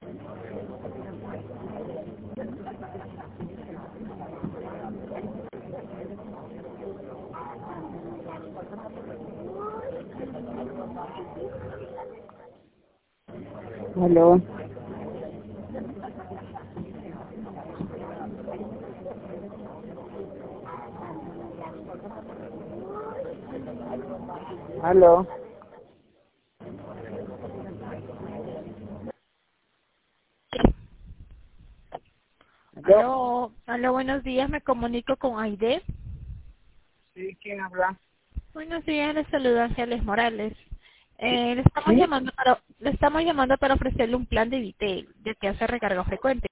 Aló. Aló. Aló. Aló, buenos días, me comunico con Aide. Sí, ¿quién habla? Buenos días, les saluda Ángeles Morales. Le Sí. estamos llamando para ofrecerle un plan de Vitel, ya que hace recarga frecuente.